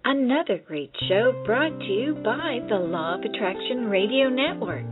Another great show brought to you by the Law of Attraction Radio Network.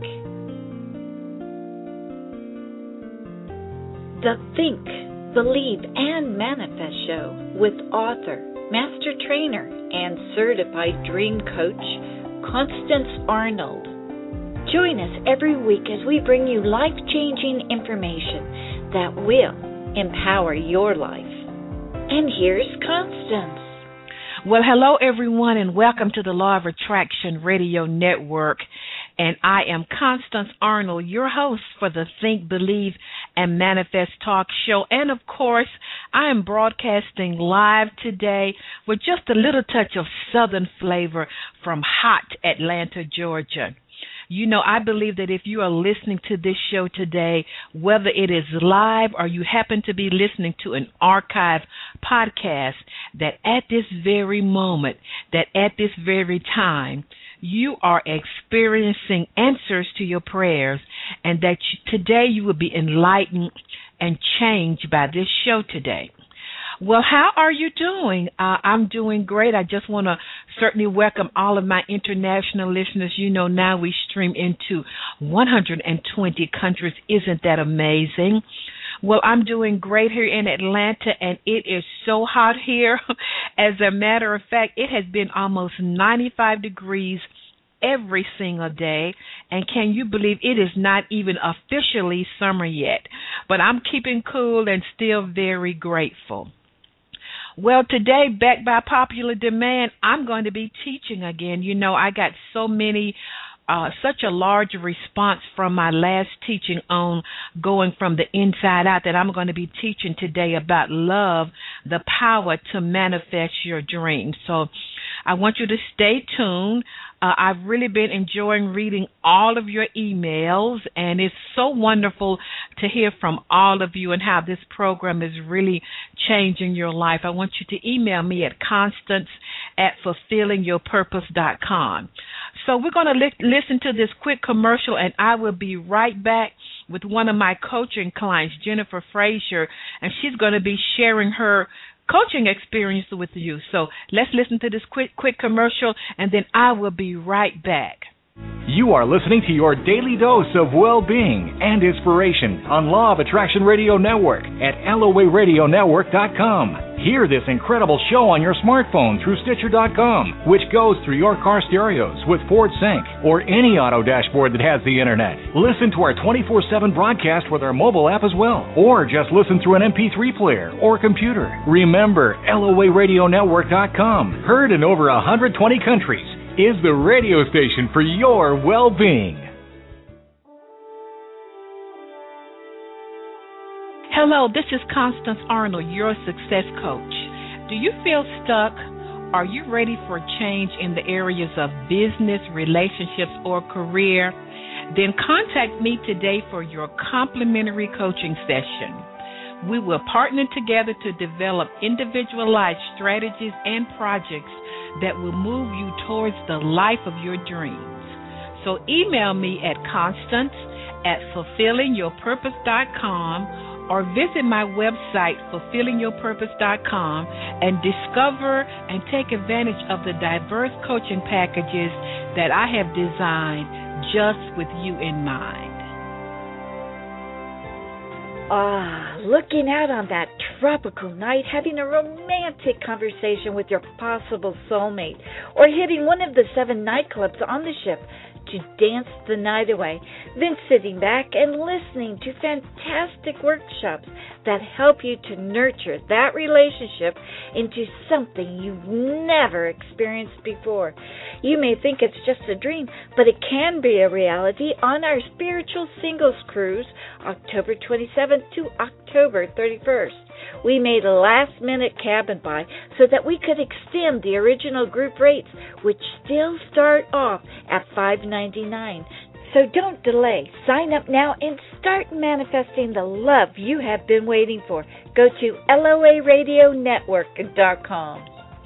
The Think, Believe, and Manifest Show with author, master trainer, and certified dream coach, Constance Arnold. Join us every week as we bring you life-changing information that will empower your life. And here's Constance. Well, hello, everyone, and welcome to the Law of Attraction Radio Network. And I am Constance Arnold, your host for the Think, Believe, and Manifest Talk Show. And, of course, I am broadcasting live today with just a little touch of Southern flavor from hot Atlanta, Georgia. You know, I believe that if you are listening to this show today, whether it is live or you happen to be listening to an archive podcast, that at this very moment, that at this very time, you are experiencing answers to your prayers, and that today you will be enlightened and changed by this show today. Well, how are you doing? I'm doing great. I just want to certainly welcome all of my international listeners. You know, now we stream into 120 countries. Isn't that amazing? Well, I'm doing great here in Atlanta, and it is so hot here. As a matter of fact, it has been almost 95 degrees every single day, and can you believe it is not even officially summer yet? But I'm keeping cool and still very grateful. Well, today, backed by popular demand, I'm going to be teaching again. You know, I got such a large response from my last teaching on going from the inside out that I'm going to be teaching today about love, the power to manifest your dreams. So I want you to stay tuned. I've really been enjoying reading all of your emails, and it's so wonderful to hear from all of you and how this program is really changing your life. I want you to email me at constance@fulfillingyourpurpose.com. So we're going to listen to this quick commercial, and I will be right back with one of my coaching clients, Jennifer Frazier, and she's going to be sharing her coaching experience with you. So let's listen to this quick commercial, and then I will be right back. You are listening to your daily dose of well-being and inspiration on Law of Attraction Radio Network at LOARadionetwork.com. Hear this incredible show on your smartphone through Stitcher.com, which goes through your car stereos with Ford Sync or any auto dashboard that has the internet. Listen to our 24/7 broadcast with our mobile app as well, or just listen through an MP3 player or computer. Remember, LOARadionetwork.com, heard in over 120 countries, is the radio station for your well-being. Hello, this is Constance Arnold, your success coach. Do you feel stuck? Are you ready for change in the areas of business, relationships, or career? Then contact me today for your complimentary coaching session. We will partner together to develop individualized strategies and projects that will move you towards the life of your dreams. So email me at constance@fulfillingyourpurpose.com or visit my website, fulfillingyourpurpose.com, and discover and take advantage of the diverse coaching packages that I have designed just with you in mind. Looking out on that tropical night, having a romantic conversation with your possible soulmate, or hitting one of the 7 nightclubs on the ship to dance the night away, then sitting back and listening to fantastic workshops that help you to nurture that relationship into something you've never experienced before. You may think it's just a dream, but it can be a reality on our Spiritual Singles Cruise, October 27th to October 31st. We made a last-minute cabin buy so that we could extend the original group rates, which still start off at $599. So don't delay. Sign up now and start manifesting the love you have been waiting for. Go to LOARadionetwork.com.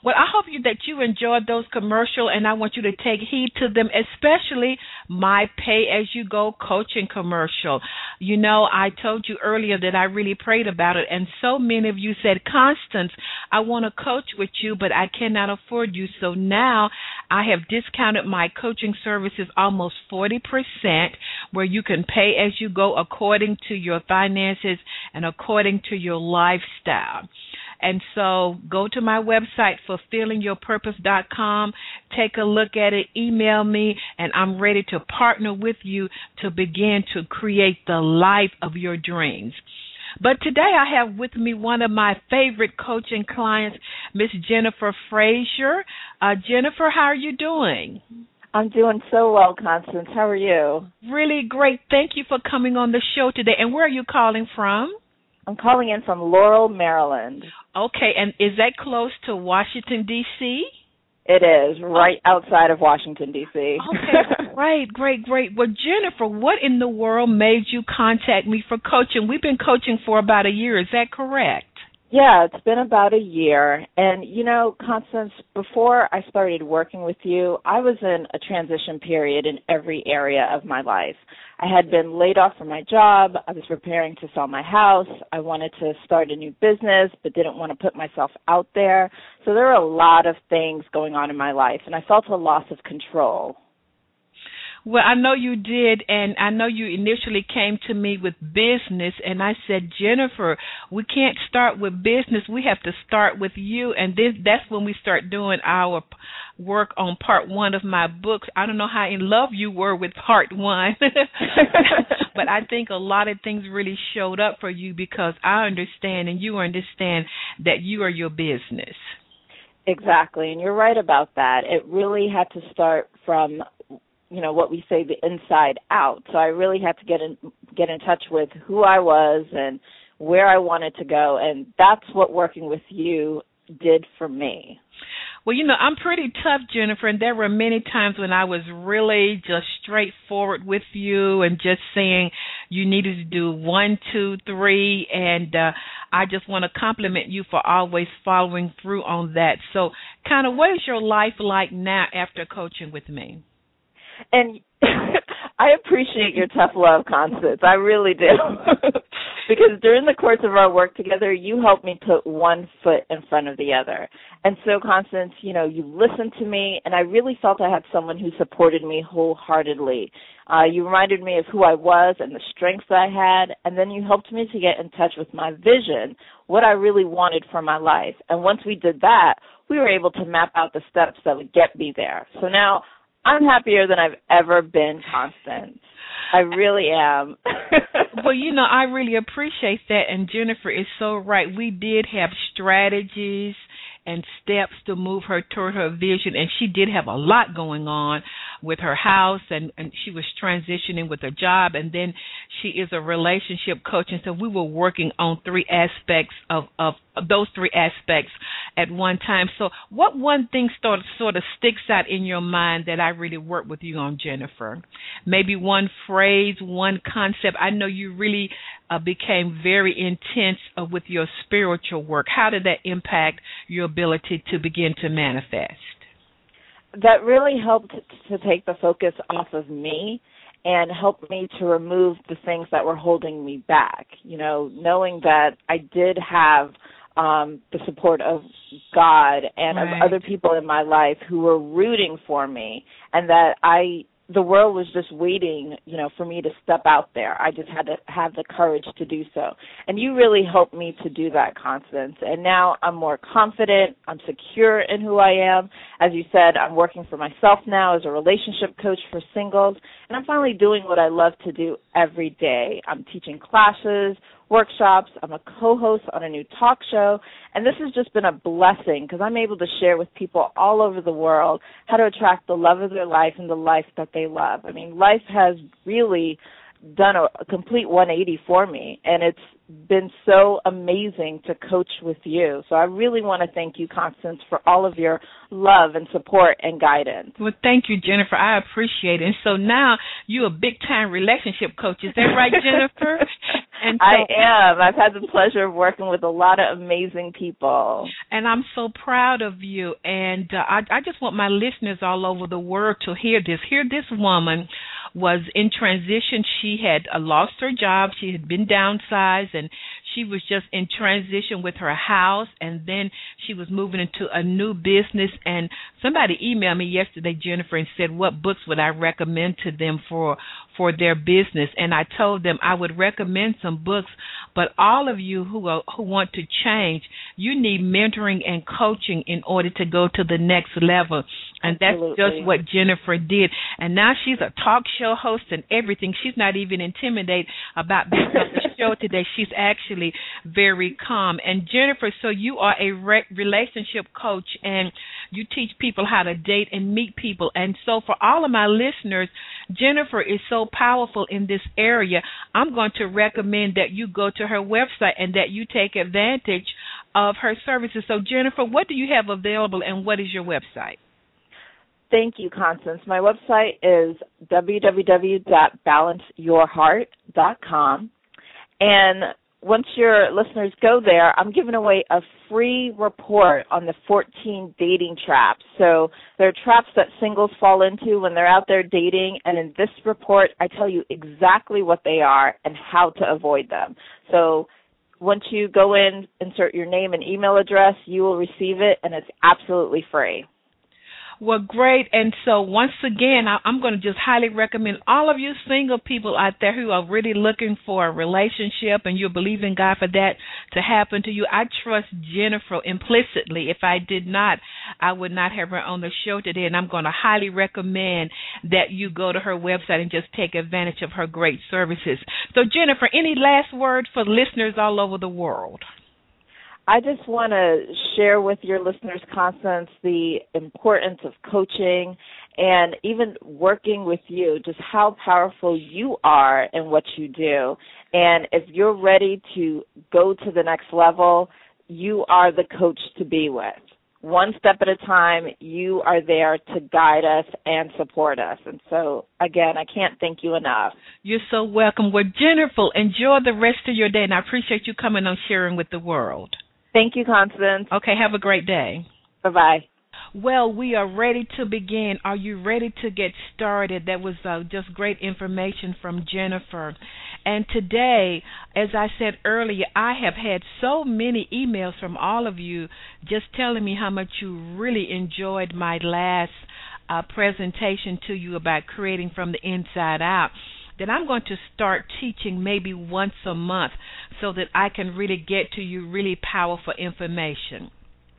Well, I hope that you enjoyed those commercials, and I want you to take heed to them, especially my pay-as-you-go coaching commercial. You know, I told you earlier that I really prayed about it, and so many of you said, Constance, I want to coach with you, but I cannot afford you. So now I have discounted my coaching services almost 40%, where you can pay as you go according to your finances and according to your lifestyle. And so go to my website, fulfillingyourpurpose.com, take a look at it, email me, and I'm ready to partner with you to begin to create the life of your dreams. But today I have with me one of my favorite coaching clients, Miss Jennifer Frazier. Jennifer, how are you doing? I'm doing so well, Constance. How are you? Really great. Thank you for coming on the show today. And where are you calling from? I'm calling in from Laurel, Maryland. Okay, and is that close to Washington, D.C.? It is, right outside of Washington, D.C. Okay, great. Well, Jennifer, what in the world made you contact me for coaching? We've been coaching for about a year. Is that correct? Yeah, it's been about a year. And, you know, Constance, before I started working with you, I was in a transition period in every area of my life. I had been laid off from my job. I was preparing to sell my house. I wanted to start a new business, but didn't want to put myself out there. So there were a lot of things going on in my life, and I felt a loss of control. Well, I know you did, and I know you initially came to me with business, and I said, Jennifer, we can't start with business. We have to start with you, and that's when we start doing our work on part one of my books. I don't know how in love you were with part one, but I think a lot of things really showed up for you because I understand and you understand that you are your business. Exactly, and you're right about that. It really had to start from what we say, the inside out. So I really had to get in touch with who I was and where I wanted to go, and that's what working with you did for me. Well, I'm pretty tough, Jennifer, and there were many times when I was really just straightforward with you and just saying you needed to do 1, 2, 3, and I just want to compliment you for always following through on that. So kind of what is your life like now after coaching with me? And I appreciate your tough love, Constance. I really do. Because during the course of our work together, you helped me put one foot in front of the other. And so, Constance, you listened to me, and I really felt I had someone who supported me wholeheartedly. You reminded me of who I was and the strengths I had, and then you helped me to get in touch with my vision, what I really wanted for my life. And once we did that, we were able to map out the steps that would get me there. So now I'm happier than I've ever been, Constance. I really am. Well, I really appreciate that, and Jennifer is so right. We did have strategies and steps to move her toward her vision, and she did have a lot going on with her house, and she was transitioning with her job, and then she is a relationship coach, and so we were working on 3 aspects of those 3 aspects at one time. So what one thing sort of sticks out in your mind that I really worked with you on, Jennifer? Maybe one phrase, one concept. I know you really became very intense with your spiritual work. How did that impact your ability to begin to manifest? That really helped to take the focus off of me and helped me to remove the things that were holding me back. Knowing that I did have the support of God and of other people in my life who were rooting for me, and that the world was just waiting, for me to step out there. I just had to have the courage to do so. And you really helped me to do that, Constance. And now I'm more confident. I'm secure in who I am. As you said, I'm working for myself now as a relationship coach for singles. And I'm finally doing what I love to do every day. I'm teaching classes, workshops. I'm a co-host on a new talk show. And this has just been a blessing because I'm able to share with people all over the world how to attract the love of their life and the life that they love. I mean, life has really done a complete 180 for me, and been so amazing to coach with you. So I really want to thank you, Constance, for all of your love and support and guidance. Well, thank you, Jennifer. I appreciate it. And so now you're a big-time relationship coach. Is that right, Jennifer? And so, I am. I've had the pleasure of working with a lot of amazing people. And I'm so proud of you. And I just want my listeners all over the world to hear this. Hear this woman was in transition. She had lost her job. She had been downsized, and she was just in transition with her house, and then she was moving into a new business. And somebody emailed me yesterday, Jennifer, and said, what books would I recommend to them for their business? And I told them I would recommend some books, but all of you who want to change, you need mentoring and coaching in order to go to the next level. And Absolutely. That's just what Jennifer did. And now she's a talk show host and everything. She's not even intimidated about being on the show today. She's actually very calm. And Jennifer, so you are a relationship coach, and you teach people how to date and meet people. And so for all of my listeners, Jennifer is so powerful in this area. I'm going to recommend that you go to her website and that you take advantage of her services. So Jennifer, what do you have available, and what is your website? Thank you, Constance. My website is www.balanceyourheart.com. And once your listeners go there, I'm giving away a free report on the 14 dating traps. So there are traps that singles fall into when they're out there dating, and in this report, I tell you exactly what they are and how to avoid them. So once you go in, insert your name and email address, you will receive it, and it's absolutely free. Well, great. And so once again, I'm going to just highly recommend all of you single people out there who are really looking for a relationship and you believe in God for that to happen to you. I trust Jennifer implicitly. If I did not, I would not have her on the show today. And I'm going to highly recommend that you go to her website and just take advantage of her great services. So, Jennifer, any last words for listeners all over the world? I just want to share with your listeners, Constance, the importance of coaching and even working with you, just how powerful you are in what you do. And if you're ready to go to the next level, you are the coach to be with. One step at a time, you are there to guide us and support us. And so, again, I can't thank you enough. You're so welcome. Well, Jennifer, enjoy the rest of your day, and I appreciate you coming on Sharing with the World. Thank you, Constance. Okay, have a great day. Bye-bye. Well, we are ready to begin. Are you ready to get started? That was just great information from Jennifer. And today, as I said earlier, I have had so many emails from all of you just telling me how much you really enjoyed my last presentation to you about creating from the inside out, that I'm going to start teaching maybe once a month so that I can really get to you really powerful information.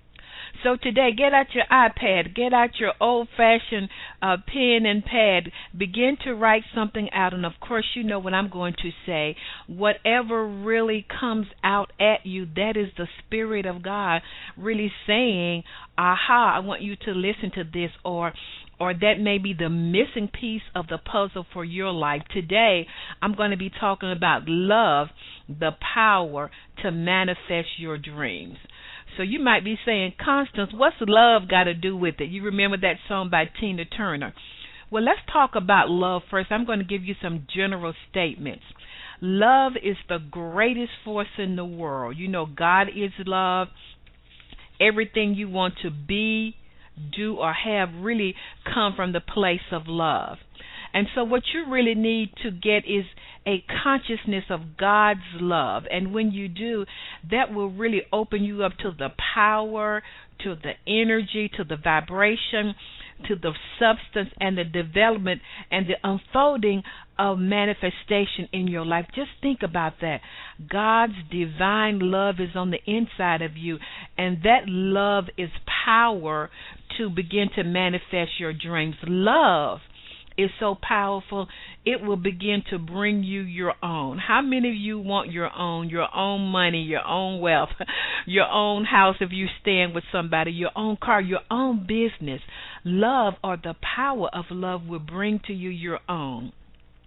So today, get out your iPad, get out your old-fashioned pen and pad, begin to write something out, and of course you know what I'm going to say. Whatever really comes out at you, that is the Spirit of God really saying, aha, I want you to listen to this, or that may be the missing piece of the puzzle for your life. Today, I'm going to be talking about love, the power to manifest your dreams. So you might be saying, Constance, what's love got to do with it? You remember that song by Tina Turner? Well, let's talk about love first. I'm going to give you some general statements. Love is the greatest force in the world. You know, God is love. Everything you want to be, do, or have really come from the place of love. And so what you really need to get is a consciousness of God's love. And when you do, that will really open you up to the power, to the energy, to the vibration, to the substance and the development and the unfolding of manifestation in your life. Just think about that. God's divine love is on the inside of you, and that love is power to begin to manifest your dreams. Love is so powerful, it will begin to bring you your own. How many of you want your own money, your own wealth, your own house if you stand with somebody, your own car, your own business? Love, or the power of love, will bring to you your own.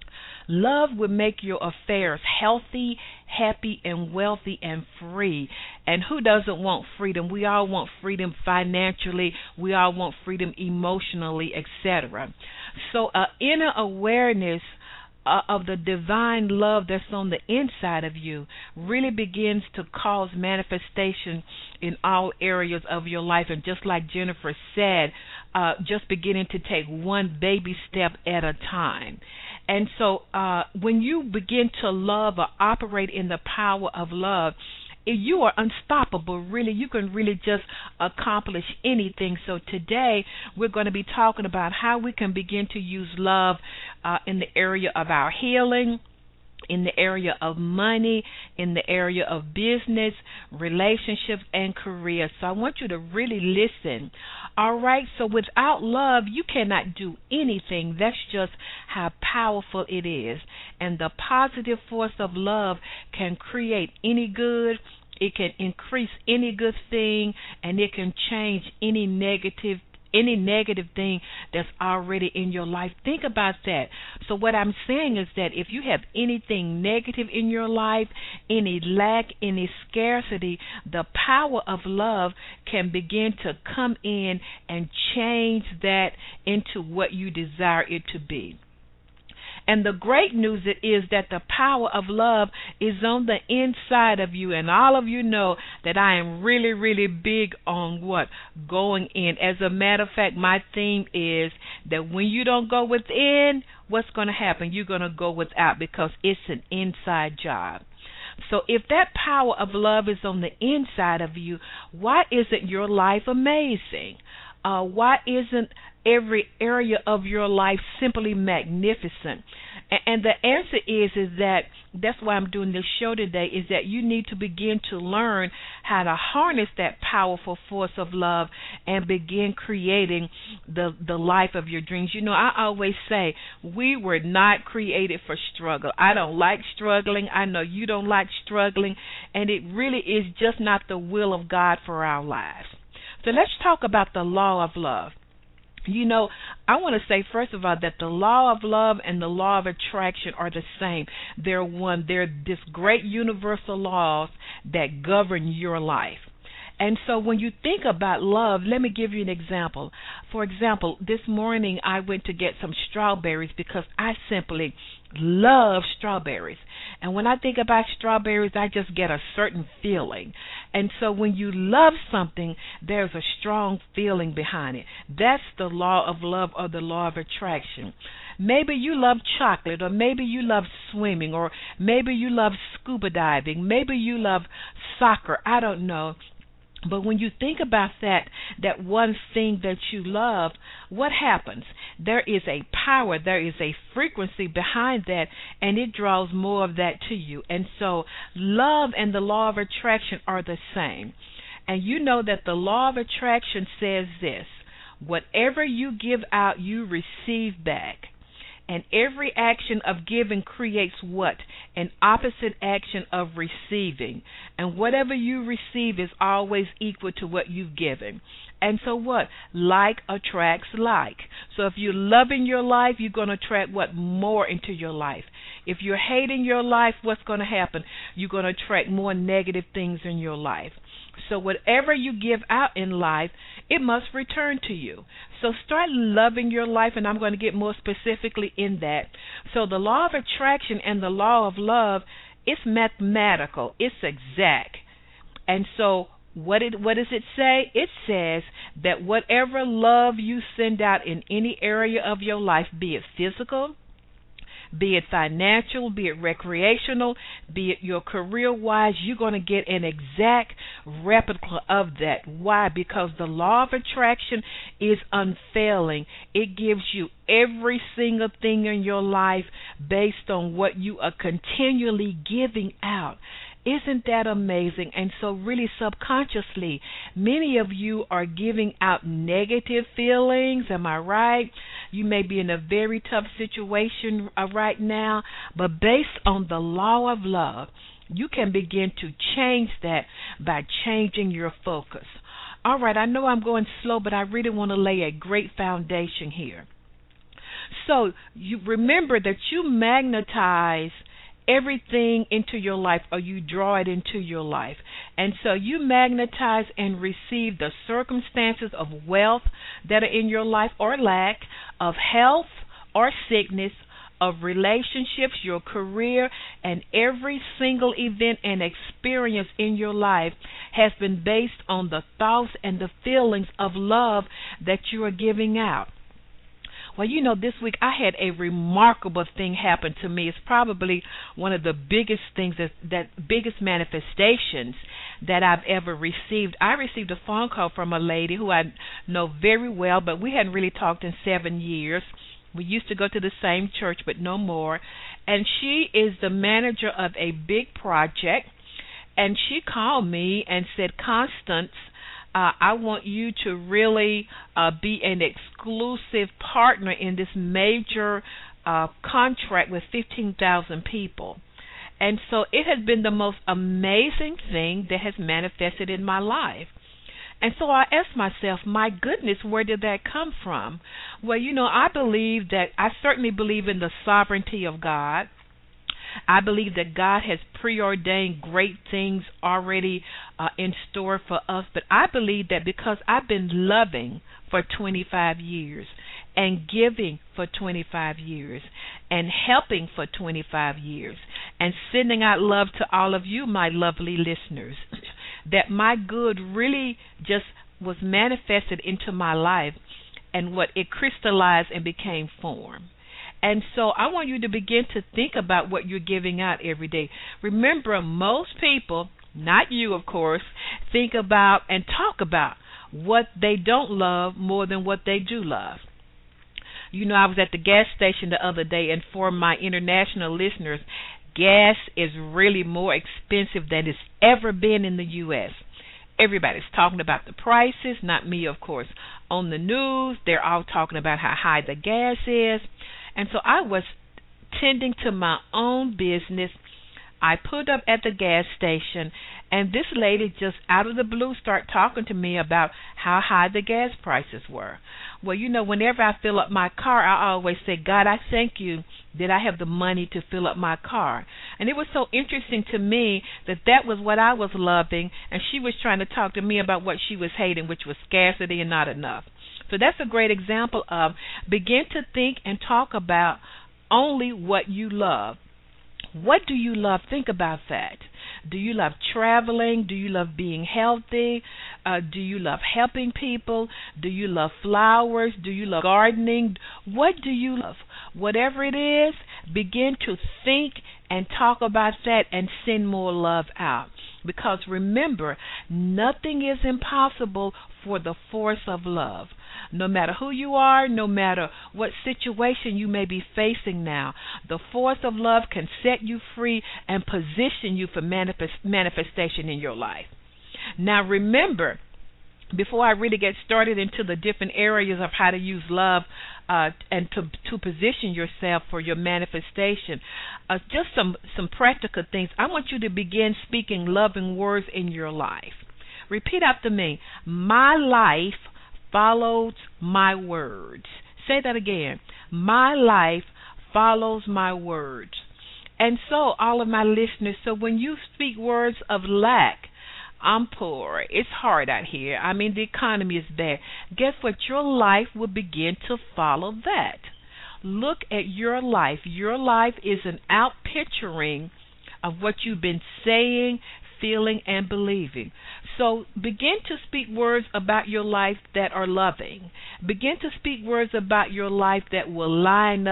Love will make your affairs healthy, happy, and wealthy and free. And who doesn't want freedom? We all want freedom financially. We all want freedom emotionally, etc. So inner awareness of the divine love that's on the inside of you really begins to cause manifestation in all areas of your life. And just like Jennifer said, just beginning to take one baby step at a time. And so when you begin to love or operate in the power of love, you are unstoppable, really. You can really just accomplish anything. So today we're going to be talking about how we can begin to use love in the area of our healing, in the area of money, in the area of business, relationships, and career. So I want you to really listen. All right, so without love, you cannot do anything. That's just how powerful it is. And the positive force of love can create any good, it can increase any good thing, and it can change any negative thing that's already in your life. Think about that. So what I'm saying is that if you have anything negative in your life, any lack, any scarcity, the power of love can begin to come in and change that into what you desire it to be. And the great news is that the power of love is on the inside of you. And all of you know that I am really, really big on what? Going in. As a matter of fact, my theme is that when you don't go within, what's going to happen? You're going to go without, because it's an inside job. So if that power of love is on the inside of you, why isn't your life amazing? Why isn't every area of your life simply magnificent? And the answer is that that's why I'm doing this show today, is that you need to begin to learn how to harness that powerful force of love and begin creating the life of your dreams. You know, I always say we were not created for struggle. I don't like struggling. I know you don't like struggling. And it really is just not the will of God for our lives. So let's talk about the law of love. You know, I want to say, first of all, that the law of love and the law of attraction are the same. They're one. They're this great universal laws that govern your life. And so when you think about love, let me give you an example. For example, this morning I went to get some strawberries because I simply love strawberries. And when I think about strawberries, I just get a certain feeling. And so when you love something, there's a strong feeling behind it. That's the law of love, or the law of attraction. Maybe you love chocolate, or maybe you love swimming, or maybe you love scuba diving, maybe you love soccer, I don't know. But when you think about that one thing that you love, what happens? There is a power, there is a frequency behind that, and it draws more of that to you. And so love and the law of attraction are the same. And you know that the law of attraction says this: whatever you give out, you receive back. And every action of giving creates what? An opposite action of receiving. And whatever you receive is always equal to what you've given. And so what? Like attracts like. So if you're loving your life, you're going to attract what? More into your life. If you're hating your life, what's going to happen? You're going to attract more negative things in your life. So whatever you give out in life, it must return to you. So start loving your life, and I'm going to get more specifically in that. So the law of attraction and the law of love, it's mathematical. It's exact. And so what does it say? It says that whatever love you send out in any area of your life, be it physical, be it financial, be it recreational, be it your career-wise, you're going to get an exact replica of that. Why? Because the law of attraction is unfailing. It gives you every single thing in your life based on what you are continually giving out. Isn't that amazing? And so really subconsciously, many of you are giving out negative feelings. Am I right? You may be in a very tough situation right now, but based on the law of love, you can begin to change that by changing your focus. All right, I know I'm going slow, but I really want to lay a great foundation here. So you remember that you magnetize everything into your life, or you draw it into your life. And so you magnetize and receive the circumstances of wealth that are in your life, or lack of health or sickness, of relationships, your career, and every single event and experience in your life has been based on the thoughts and the feelings of love that you are giving out. Well, this week I had a remarkable thing happen to me. It's probably one of the biggest things that biggest manifestations that I've ever received. I received a phone call from a lady who I know very well, but we hadn't really talked in 7 years. We used to go to the same church, but no more. And she is the manager of a big project. And she called me and said, Constance, I want you to really be an exclusive partner in this major contract with 15,000 people. And so it has been the most amazing thing that has manifested in my life. And so I asked myself, my goodness, where did that come from? Well, I certainly believe in the sovereignty of God. I believe that God has preordained great things already in store for us. But I believe that because I've been loving for 25 years and giving for 25 years and helping for 25 years and sending out love to all of you, my lovely listeners, that my good really just was manifested into my life, and what it crystallized and became form. And so I want you to begin to think about what you're giving out every day. Remember, most people, not you of course, think about and talk about what they don't love more than what they do love. I was at the gas station the other day, and for my international listeners, gas is really more expensive than it's ever been in the U.S. Everybody's talking about the prices, not me, of course. On the news, they're all talking about how high the gas is. And so I was tending to my own business. I pulled up at the gas station, and this lady just out of the blue started talking to me about how high the gas prices were. Well, whenever I fill up my car, I always say, God, I thank you that I have the money to fill up my car. And it was so interesting to me that was what I was loving, and she was trying to talk to me about what she was hating, which was scarcity and not enough. So that's a great example of begin to think and talk about only what you love. What do you love? Think about that. Do you love traveling? Do you love being healthy? Do you love helping people? Do you love flowers? Do you love gardening? What do you love? Whatever it is, begin to think and talk about that and send more love out. Because remember, nothing is impossible for the force of love. No matter who you are, no matter what situation you may be facing now, the force of love can set you free and position you for manifestation in your life. Now remember, before I really get started into the different areas of how to use love and to position yourself for your manifestation, just some practical things. I want you to begin speaking loving words in your life. Repeat after me. My life follows my words. Say that again. My life follows my words. And so, all of my listeners, so when you speak words of lack, I'm poor, it's hard out here, the economy is bad, guess what? Your life will begin to follow that. Look at your life. Your life is an outpicturing of what you've been saying, feeling, and believing. So begin to speak words about your life that are loving. Begin to speak words about your life that will align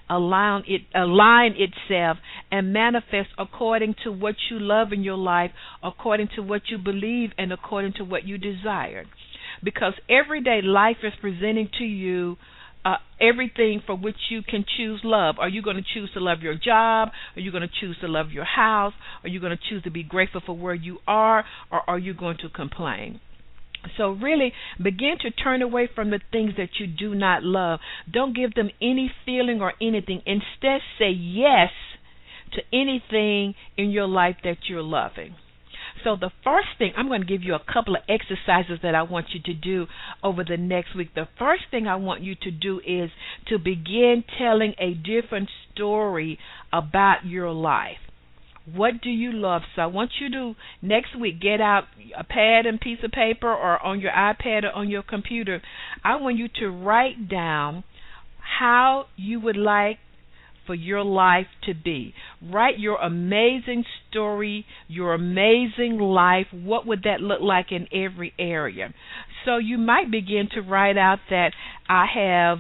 itself and manifest according to what you love in your life, according to what you believe, and according to what you desire. Because every day life is presenting to you everything for which you can choose love. Are you going to choose to love your job? Are you going to choose to love your house? Are you going to choose to be grateful for where you are? Or are you going to complain? So really begin to turn away from the things that you do not love. Don't give them any feeling or anything. Instead, say yes to anything in your life that you're loving. So the first thing, I'm going to give you a couple of exercises that I want you to do over the next week. The first thing I want you to do is to begin telling a different story about your life. What do you love? So I want you to, next week, get out a pad and piece of paper or on your iPad or on your computer. I want you to write down how you would like for your life to be. Write your amazing story, your amazing life. What would that look like in every area? So you might begin to write out that I have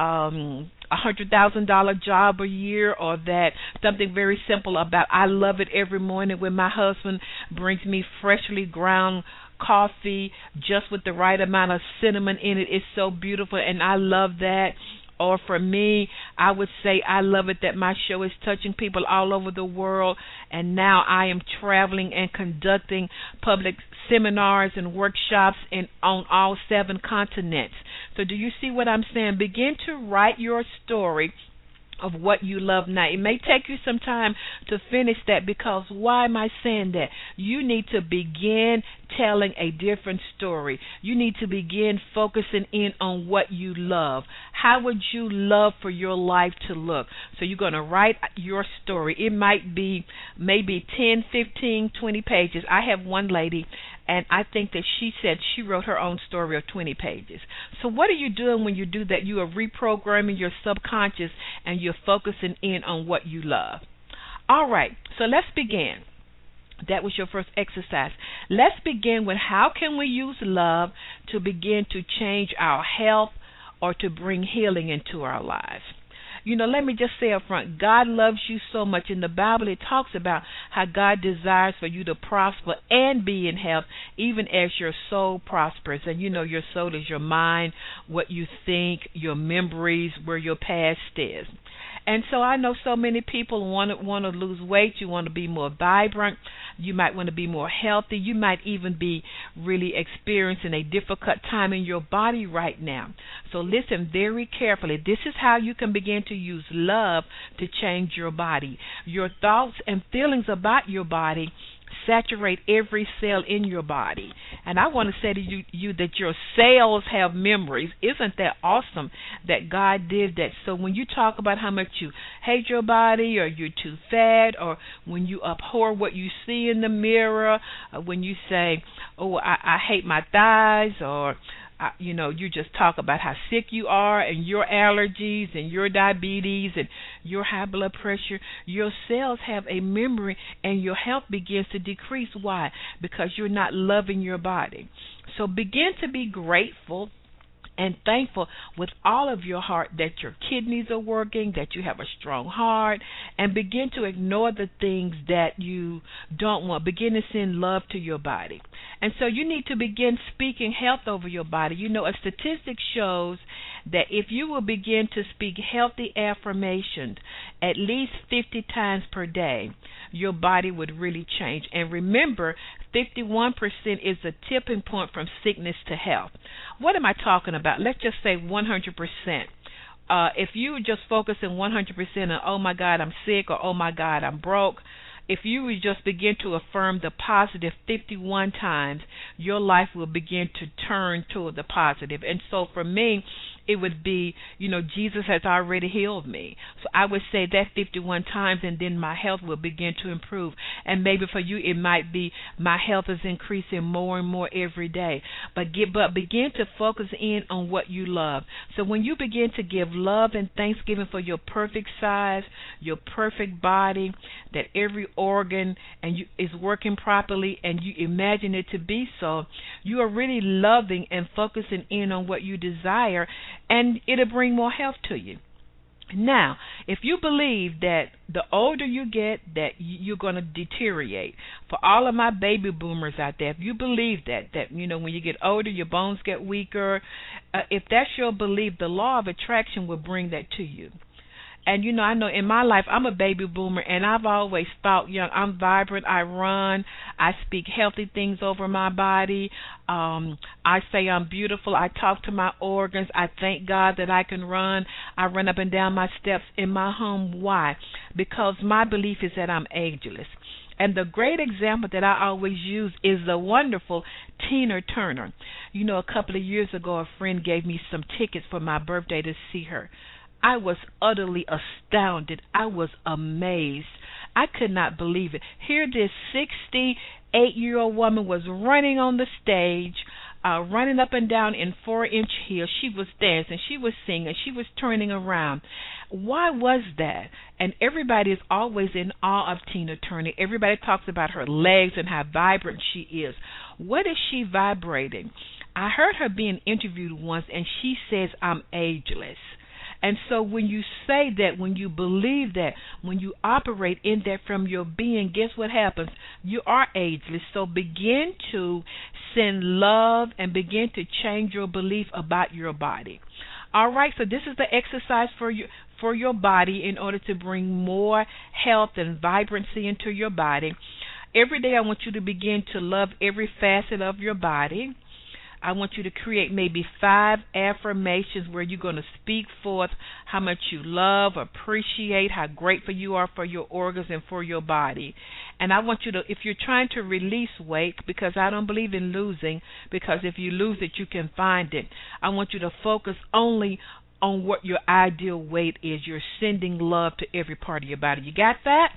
$100,000 job a year, or that something very simple about I love it every morning when my husband brings me freshly ground coffee just with the right amount of cinnamon in it. It's so beautiful and I love that. Or for me, I would say I love it that my show is touching people all over the world, and now I am traveling and conducting public seminars and workshops on all 7 continents. So do you see what I'm saying? Begin to write your story of what you love now. It may take you some time to finish that, because why am I saying that? You need to begin telling a different story. You need to begin focusing in on what you love. How would you love for your life to look? So you're going to write your story. It might be maybe 10, 15, 20 pages. I have one lady, and I think that she said she wrote her own story of 20 pages. So what are you doing when you do that? You are reprogramming your subconscious and you're focusing in on what you love. All right, so let's begin. That was your first exercise. Let's begin with how can we use love to begin to change our health or to bring healing into our lives. You know, let me just say up front, God loves you so much. In the Bible, it talks about how God desires for you to prosper and be in health, even as your soul prospers. And you know, your soul is your mind, what you think, your memories, where your past is. And so I know so many people want to lose weight. You want to be more vibrant. You might want to be more healthy. You might even be really experiencing a difficult time in your body right now. So listen very carefully. This is how you can begin to use love to change your body. Your thoughts and feelings about your body saturate every cell in your body. And I want to say to you that your cells have memories. Isn't that awesome that God did that? So when you talk about how much you hate your body, or you're too fat, or when you abhor what you see in the mirror, when you say, oh, I hate my thighs, or you just talk about how sick you are and your allergies and your diabetes and your high blood pressure, your cells have a memory and your health begins to decrease. Why? Because you're not loving your body. So begin to be grateful and thankful with all of your heart that your kidneys are working, that you have a strong heart, and begin to ignore the things that you don't want. Begin to send love to your body. And so you need to begin speaking health over your body. You know, a statistic shows that if you will begin to speak healthy affirmations at least 50 times per day, your body would really change. And remember, 51% is the tipping point from sickness to health. What am I talking about? Let's just say 100%. If you just focus on 100% on, oh my God, I'm sick, or oh my God, I'm broke, if you would just begin to affirm the positive 51 times, your life will begin to turn toward the positive. And so for me, it would be, Jesus has already healed me. So I would say that 51 times, and then my health will begin to improve. And maybe for you, it might be my health is increasing more and more every day. But begin to focus in on what you love. So when you begin to give love and thanksgiving for your perfect size, your perfect body, that every organ is working properly, and you imagine it to be so, you are really loving and focusing in on what you desire, and it'll bring more health to you. Now, if you believe that the older you get, that you're going to deteriorate, for all of my baby boomers out there, if you believe that when you get older, your bones get weaker, if that's your belief, the law of attraction will bring that to you. And, I know in my life, I'm a baby boomer, and I've always thought young. I'm vibrant. I run. I speak healthy things over my body. I say I'm beautiful. I talk to my organs. I thank God that I can run. I run up and down my steps in my home. Why? Because my belief is that I'm ageless. And the great example that I always use is the wonderful Tina Turner. You know, a couple of years ago, a friend gave me some tickets for my birthday to see her. I was utterly astounded. I was amazed. I could not believe it. Here this 68-year-old woman was running on the stage, running up and down in 4-inch heels. She was dancing, she was singing, she was turning around. Why was that? And everybody is always in awe of Tina Turner. Everybody talks about her legs and how vibrant she is. What is she vibrating? I heard her being interviewed once, and she says, I'm ageless. And so when you say that, when you believe that, when you operate in that from your being, guess what happens? You are ageless. So begin to send love and begin to change your belief about your body. All right, so this is the exercise for your body in order to bring more health and vibrancy into your body. Every day I want you to begin to love every facet of your body. I want you to create maybe 5 affirmations where you're going to speak forth how much you love, appreciate, how grateful you are for your organs and for your body. And I want you to, if you're trying to release weight, because I don't believe in losing, because if you lose it, you can find it. I want you to focus only on what your ideal weight is. You're sending love to every part of your body. You got that?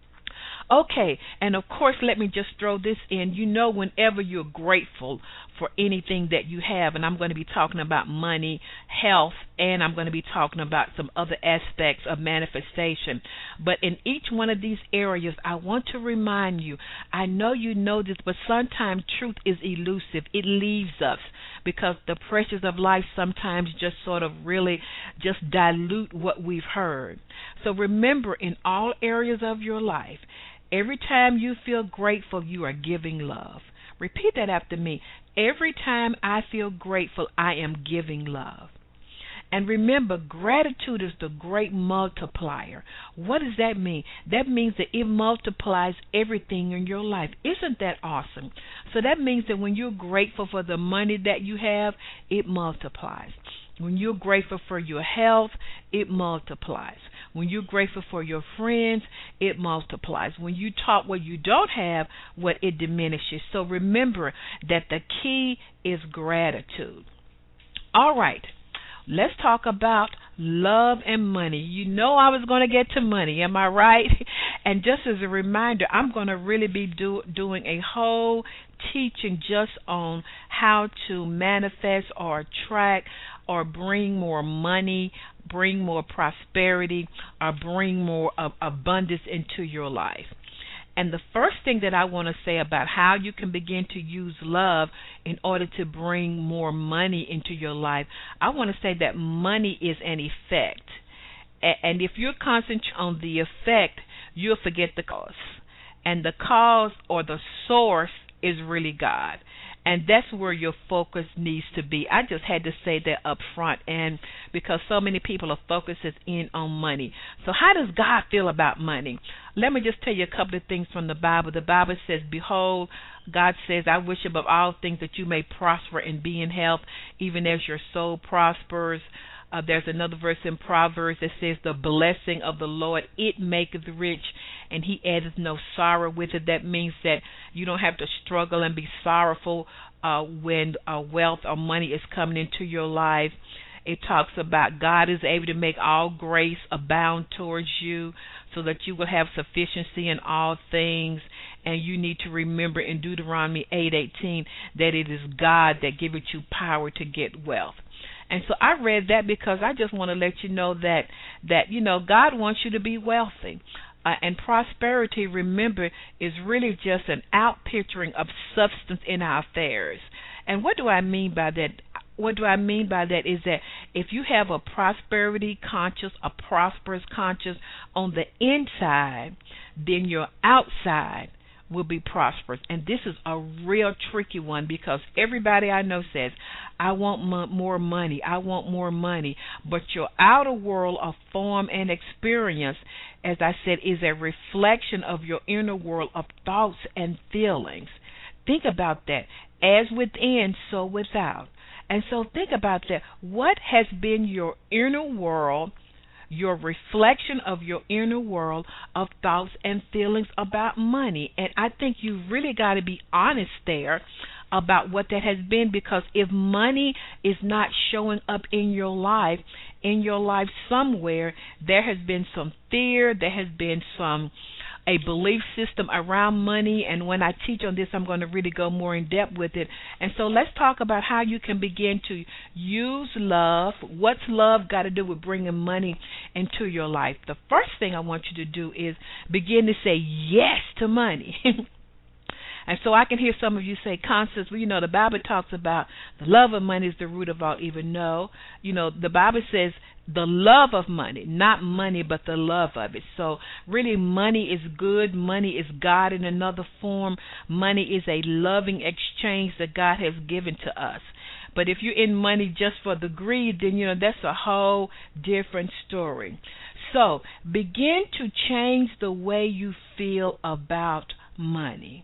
Okay, and of course, let me just throw this in. You know, whenever you're grateful for anything that you have, and I'm going to be talking about money, health, and I'm going to be talking about some other aspects of manifestation. But in each one of these areas, I want to remind you, I know you know this, but sometimes truth is elusive. It leaves us because the pressures of life sometimes just sort of really just dilute what we've heard. So remember, in all areas of your life, every time you feel grateful, you are giving love. Repeat that after me. Every time I feel grateful, I am giving love. And remember, gratitude is the great multiplier. What does that mean? That means that it multiplies everything in your life. Isn't that awesome? So that means that when you're grateful for the money that you have, it multiplies. When you're grateful for your health, it multiplies. When you're grateful for your friends, it multiplies. When you talk what you don't have, what it diminishes. So remember that the key is gratitude. All right, let's talk about love and money. You know I was going to get to money, am I right? And just as a reminder, I'm going to really be doing a whole teaching just on how to manifest or attract or bring more money, bring more prosperity, or bring more abundance into your life. And the first thing that I want to say about how you can begin to use love in order to bring more money into your life, I want to say that money is an effect. And if you're concentrating on the effect, you'll forget the cause. And the cause or the source is really God. And that's where your focus needs to be. I just had to say that up front, and because so many people are focusing in on money. So how does God feel about money? Let me just tell you a couple of things from the Bible. The Bible says, behold, God says, I wish above all things that you may prosper and be in health, even as your soul prospers. There's another verse in Proverbs that says, the blessing of the Lord, it maketh rich, and he addeth no sorrow with it. That means that you don't have to struggle and be sorrowful when wealth or money is coming into your life. It talks about God is able to make all grace abound towards you so that you will have sufficiency in all things. And you need to remember in Deuteronomy 8:18 that it is God that giveth you power to get wealth. And so I read that because I just want to let you know that you know, God wants you to be wealthy. And prosperity, remember, is really just an outpicturing of substance in our affairs. And what do I mean by that? What do I mean by that is that if you have a prosperity conscious, a prosperous conscious on the inside, then your outside will be prosperous. And this is a real tricky one because everybody I know says, I want more money, I want more money. But your outer world of form and experience, as I said, is a reflection of your inner world of thoughts and feelings. Think about that. As within, so without. And so think about that. What has been your inner world your reflection of your inner world of thoughts and feelings about money. And I think you really got to be honest there about what that has been, because if money is not showing up in your life somewhere, there has been some fear, there has been a belief system around money, and when I teach on this, I'm going to really go more in depth with it. And so let's talk about how you can begin to use love. What's love got to do with bringing money into your life? The first thing I want you to do is begin to say yes to money. And so I can hear some of you say, Constance, well, the Bible talks about the love of money is the root of all evil. No, the Bible says the love of money, not money, but the love of it. So really money is good. Money is God in another form. Money is a loving exchange that God has given to us. But if you're in money just for the greed, then, that's a whole different story. So begin to change the way you feel about money.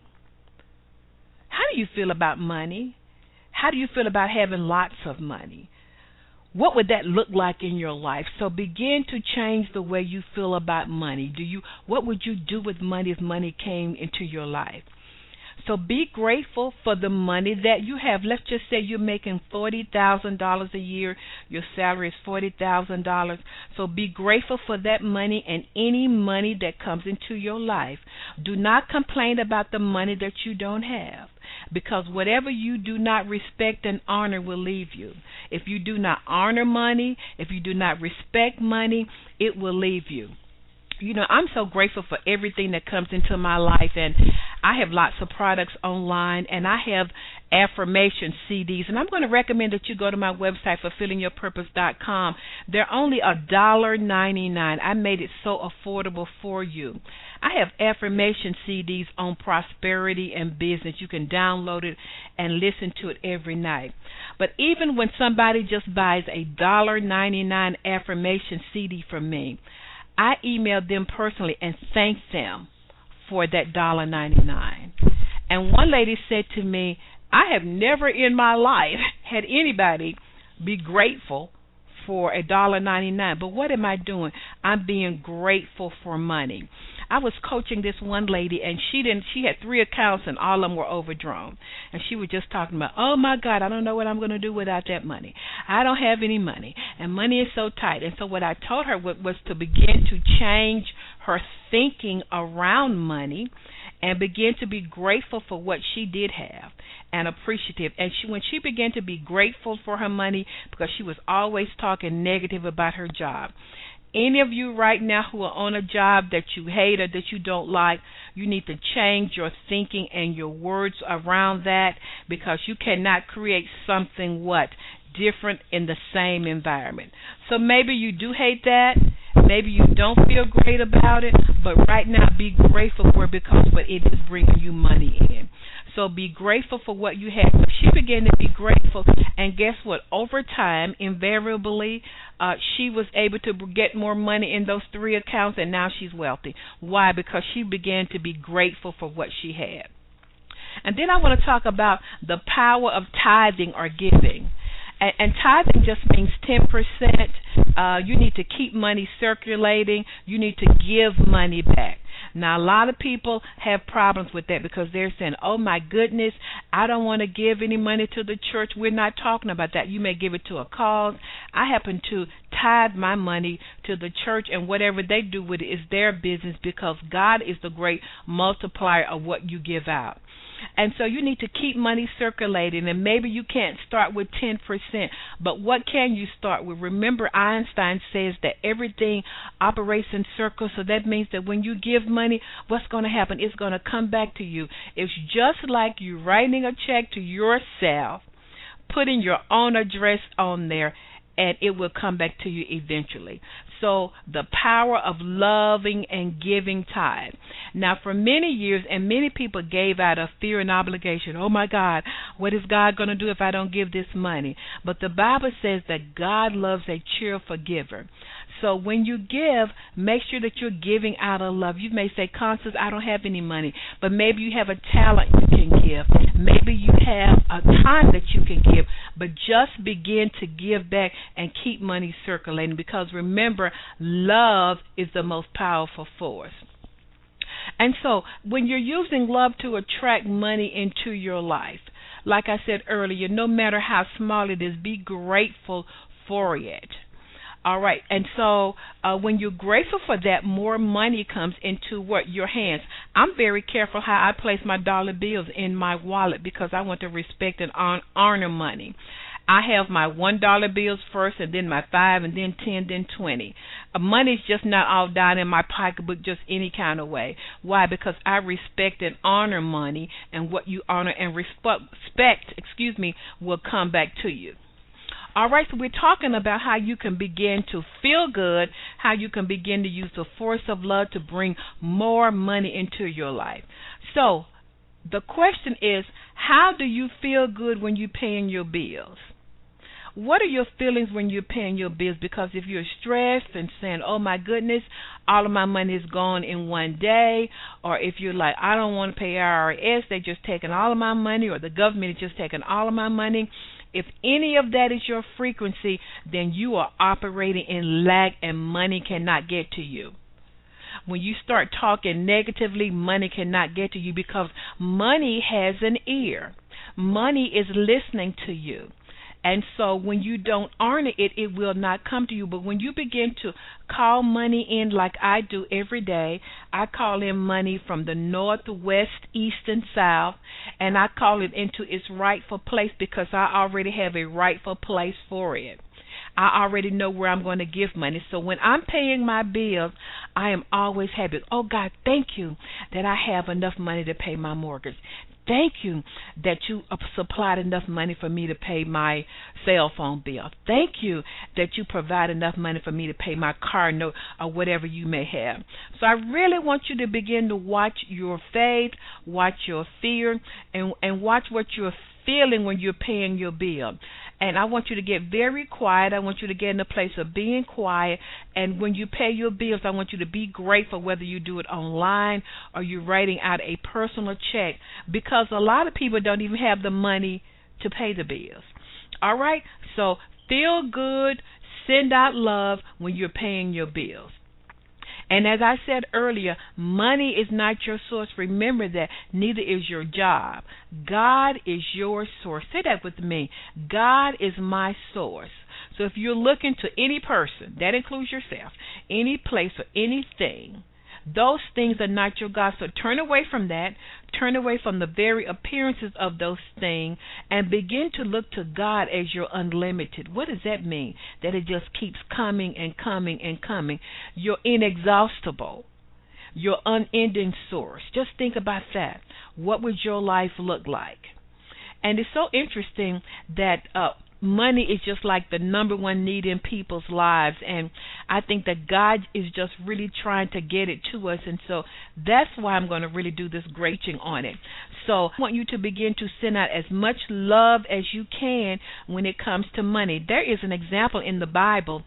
How do you feel about money? How do you feel about having lots of money? What would that look like in your life? So begin to change the way you feel about money. What would you do with money if money came into your life? So be grateful for the money that you have. Let's just say you're making $40,000 a year. Your salary is $40,000. So be grateful for that money and any money that comes into your life. Do not complain about the money that you don't have, because whatever you do not respect and honor will leave you. If you do not honor money, if you do not respect money, it will leave you. I'm so grateful for everything that comes into my life, and I have lots of products online, and I have affirmation CDs, and I'm going to recommend that you go to my website, fulfillingyourpurpose.com. They're only $1.99. I made it so affordable for you. I have affirmation CDs on prosperity and business. You can download it and listen to it every night. But even when somebody just buys a $1.99 affirmation CD from me, I emailed them personally and thanked them for that $1.99. And one lady said to me, I have never in my life had anybody be grateful for a $1.99. But what am I doing? I'm being grateful for money. I was coaching this one lady, and she had 3 accounts, and all of them were overdrawn. And she was just talking about, oh my God, I don't know what I'm going to do without that money. I don't have any money, and money is so tight. And so what I told her was to begin to change her thinking around money and begin to be grateful for what she did have and appreciative. And when she began to be grateful for her money, because she was always talking negative about her job. Any of you right now who are on a job that you hate or that you don't like, you need to change your thinking and your words around that, because you cannot create something different in the same environment. So maybe you do hate that. Maybe you don't feel great about it, but right now be grateful for it, because it is bringing you money in. So be grateful for what you have. So she began to be grateful, and guess what? Over time, invariably, she was able to get more money in those 3 accounts, and now she's wealthy. Why? Because she began to be grateful for what she had. And then I want to talk about the power of tithing or giving. And tithing just means 10%. You need to keep money circulating. You need to give money back. Now, a lot of people have problems with that, because they're saying, oh, my goodness, I don't want to give any money to the church. We're not talking about that. You may give it to a cause. I happen to tithe my money to the church, and whatever they do with it is their business, because God is the great multiplier of what you give out. And so you need to keep money circulating, and maybe you can't start with 10%, but what can you start with? Remember, Einstein says that everything operates in circles, so that means that when you give money, what's going to happen? It's going to come back to you. It's just like you writing a check to yourself, putting your own address on there, and it will come back to you eventually. So the power of loving and giving tithe. Now, for many years, and many people gave out of fear and obligation. Oh, my God, what is God going to do if I don't give this money? But the Bible says that God loves a cheerful giver. So when you give, make sure that you're giving out of love. You may say, Constance, I don't have any money, but maybe you have a talent you can can give. Maybe you have a time that you can give, but just begin to give back and keep money circulating, because remember, love is the most powerful force. And so when you're using love to attract money into your life, like I said earlier, no matter how small it is, be grateful for it. All right, and so when you're grateful for that, more money comes into your hands. I'm very careful how I place my dollar bills in my wallet, because I want to respect and honor money. I have my $1 bills first, and then my 5, and then 10, then 20. Money's just not all down in my pocketbook just any kind of way. Why? Because I respect and honor money, and what you honor and respect, will come back to you. All right, so we're talking about how you can begin to feel good, how you can begin to use the force of love to bring more money into your life. So the question is, how do you feel good when you're paying your bills? What are your feelings when you're paying your bills? Because if you're stressed and saying, oh my goodness, all of my money is gone in one day, or if you're like, I don't want to pay IRS, they're just taking all of my money, or the government is just taking all of my money. If any of that is your frequency, then you are operating in lack and money cannot get to you. When you start talking negatively, money cannot get to you, because money has an ear. Money is listening to you. And so when you don't honor it, it will not come to you. But when you begin to call money in like I do every day, I call in money from the north, west, east, and south, and I call it into its rightful place, because I already have a rightful place for it. I already know where I'm going to give money. So when I'm paying my bills, I am always happy. Oh, God, thank you that I have enough money to pay my mortgage. Thank you that you supplied enough money for me to pay my cell phone bill. Thank you that you provide enough money for me to pay my car note or whatever you may have. So I really want you to begin to watch your faith, watch your fear, and watch what you're feeling when you're paying your bill. And I want you to get very quiet. I want you to get in a place of being quiet. And when you pay your bills, I want you to be grateful, whether you do it online or you're writing out a personal check, because a lot of people don't even have the money to pay the bills. All right? So feel good, send out love when you're paying your bills. And as I said earlier, money is not your source. Remember that. Neither is your job. God is your source. Say that with me. God is my source. So if you're looking to any person, that includes yourself, any place or anything, those things are not your God. So turn away from that. Turn away from the very appearances of those things and begin to look to God as your unlimited. What does that mean? That it just keeps coming and coming and coming. You're inexhaustible. Your unending source. Just think about that. What would your life look like? And it's so interesting that money is just like the number one need in people's lives, and I think that God is just really trying to get it to us, and so that's why I'm going to really do this grading on it. So I want you to begin to send out as much love as you can when it comes to money. There is an example in the Bible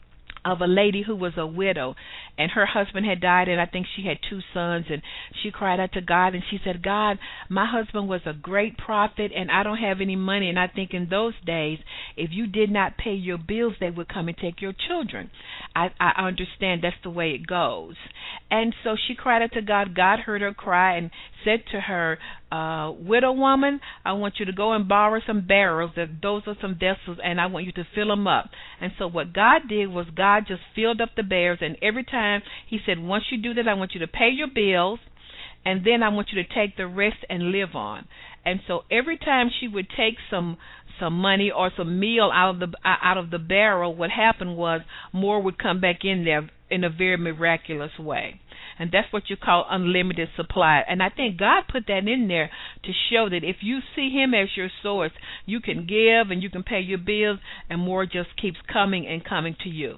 of a lady who was a widow, and her husband had died, and I think she had 2 sons, and she cried out to God, and she said, God, my husband was a great prophet, and I don't have any money. And I think in those days, if you did not pay your bills, they would come and take your children. I understand that's the way it goes. And so she cried out to God. God heard her cry and said to her, widow woman, I want you to go and borrow some barrels. Those are some vessels, and I want you to fill them up. And so what God did was God just filled up the barrels, and every time he said, once you do that, I want you to pay your bills, and then I want you to take the rest and live on. And so every time she would take some money or some meal out of the barrel, what happened was more would come back in there in a very miraculous way. And that's what you call unlimited supply. And I think God put that in there to show that if you see him as your source, you can give and you can pay your bills, and more just keeps coming and coming to you.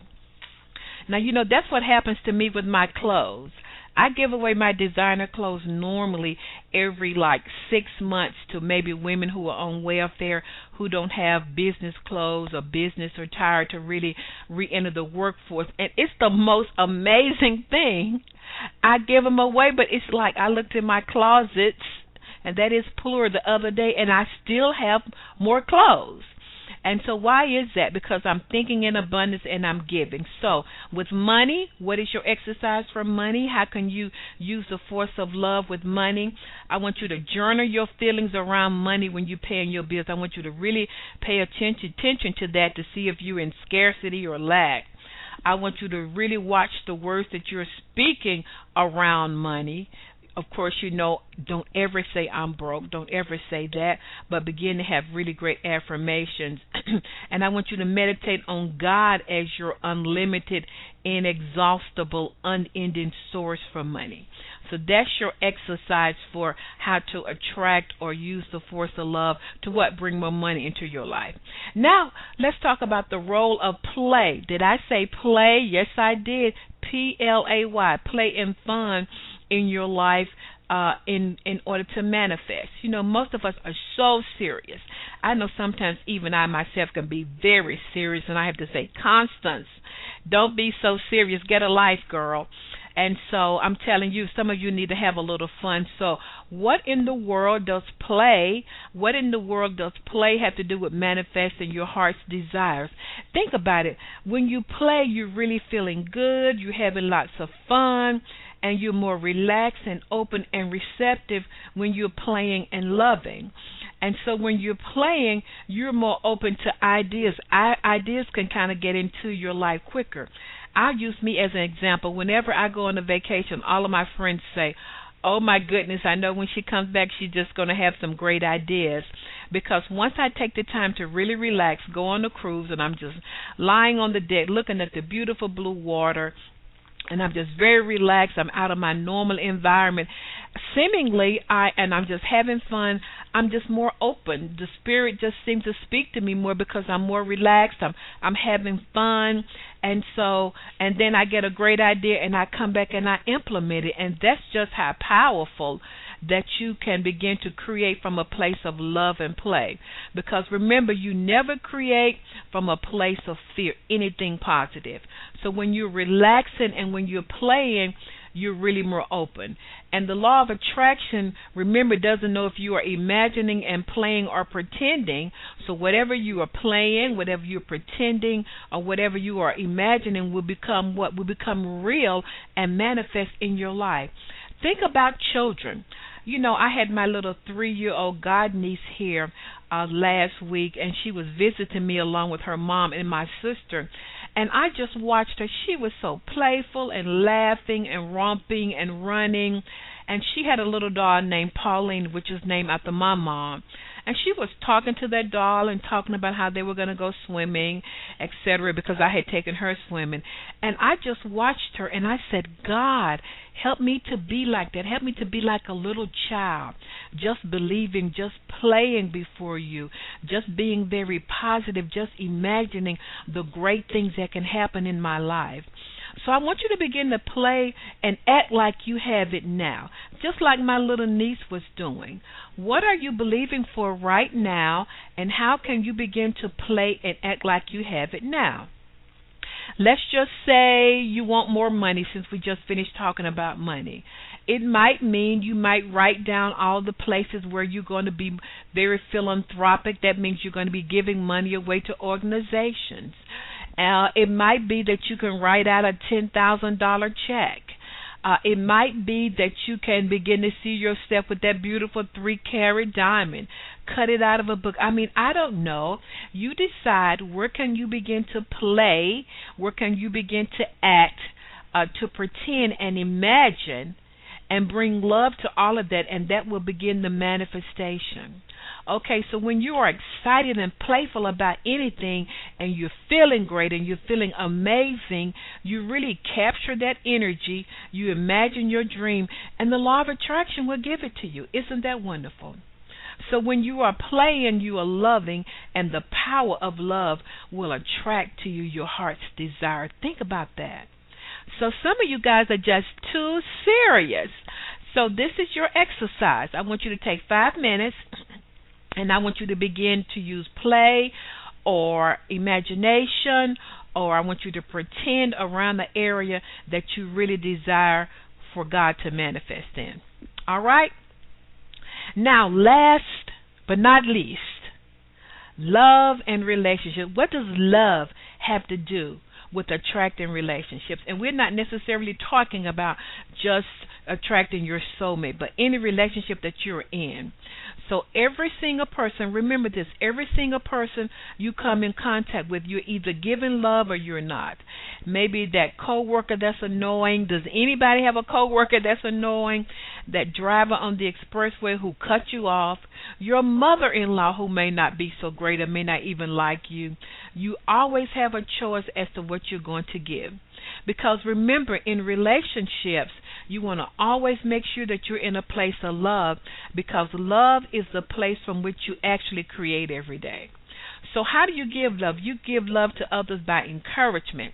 Now, you know, that's what happens to me with my clothes. I give away my designer clothes normally every 6 months to maybe women who are on welfare, who don't have business clothes or business or tired to really re-enter the workforce. And it's the most amazing thing. I give them away, but it's like I looked in my closets and that is plural, the other day, and I still have more clothes. And so why is that? Because I'm thinking in abundance and I'm giving. So with money, what is your exercise for money? How can you use the force of love with money? I want you to journal your feelings around money when you're paying your bills. I want you to really pay attention to that to see if you're in scarcity or lack. I want you to really watch the words that you're speaking around money. Of course, don't ever say I'm broke. Don't ever say that, but begin to have really great affirmations. And I want you to meditate on God as your unlimited, inexhaustible, unending source for money. So that's your exercise for how to attract or use the force of love to bring more money into your life. Now, let's talk about the role of play. Did I say play? Yes, I did. Play, play and fun in your life in order to manifest. Most of us are so serious. I know sometimes even I myself can be very serious, and I have to say, Constance, don't be so serious. Get a life, girl. And so I'm telling you, some of you need to have a little fun. So what in the world does play have to do with manifesting your heart's desires? Think about it. When you play, you're really feeling good. You're having lots of fun. And you're more relaxed and open and receptive when you're playing and loving. And so when you're playing, you're more open to ideas. Ideas can kind of get into your life quicker. I'll use me as an example. Whenever I go on a vacation, all of my friends say, oh my goodness, I know when she comes back, she's just going to have some great ideas. Because once I take the time to really relax, go on a cruise, and I'm just lying on the deck looking at the beautiful blue water, and I'm just very relaxed. I'm out of my normal environment. Seemingly, I'm just having fun. I'm just more open. The spirit just seems to speak to me more because I'm more relaxed. I'm having fun. And then I get a great idea and I come back and I implement it. And that's just how powerful that you can begin to create from a place of love and play. Because remember, you never create from a place of fear, anything positive. So when you're relaxing and when you're playing, you're really more open. And the law of attraction, remember, doesn't know if you are imagining and playing or pretending. So whatever you are playing, whatever you're pretending, or whatever you are imagining will become what? Will become real and manifest in your life. Think about children. I had my little 3-year-old god niece here last week, and she was visiting me along with her mom and my sister. And I just watched her. She was so playful and laughing and romping and running. And she had a little doll named Pauline, which is named after my mom. And she was talking to that doll and talking about how they were going to go swimming, etc., because I had taken her swimming. And I just watched her, and I said, God, help me to be like that. Help me to be like a little child, just believing, just playing before you, just being very positive, just imagining the great things that can happen in my life. So I want you to begin to play and act like you have it now, just like my little niece was doing. What are you believing for right now, and how can you begin to play and act like you have it now? Let's just say you want more money, since we just finished talking about money. It might mean you might write down all the places where you're going to be very philanthropic. That means you're going to be giving money away to organizations. It might be that you can write out a $10,000 check. It might be that you can begin to see yourself with that beautiful 3-carat diamond. Cut it out of a book. I don't know. You decide, where can you begin to play, where can you begin to act, to pretend and imagine, and bring love to all of that, and that will begin the manifestation. Okay, so when you are excited and playful about anything, and you're feeling great and you're feeling amazing, you really capture that energy, you imagine your dream, and the law of attraction will give it to you. Isn't that wonderful? So when you are playing, you are loving, and the power of love will attract to you your heart's desire. Think about that. So some of you guys are just too serious. So this is your exercise. I want you to take 5 minutes, and I want you to begin to use play or imagination, or I want you to pretend around the area that you really desire for God to manifest in. All right? Now, last but not least, love and relationship. What does love have to do with attracting relationships? And we're not necessarily talking about just attracting your soulmate, but any relationship that you're in. So every single person, remember this, every single person you come in contact with, you're either giving love or you're not. Maybe that coworker that's annoying. Does anybody have a coworker that's annoying? That driver on the expressway who cut you off? Your mother-in-law who may not be so great or may not even like you. You always have a choice as to what you're going to give. Because remember, in relationships, you want to always make sure that you're in a place of love, because love is the place from which you actually create every day. So how do you give love? You give love to others by encouragement,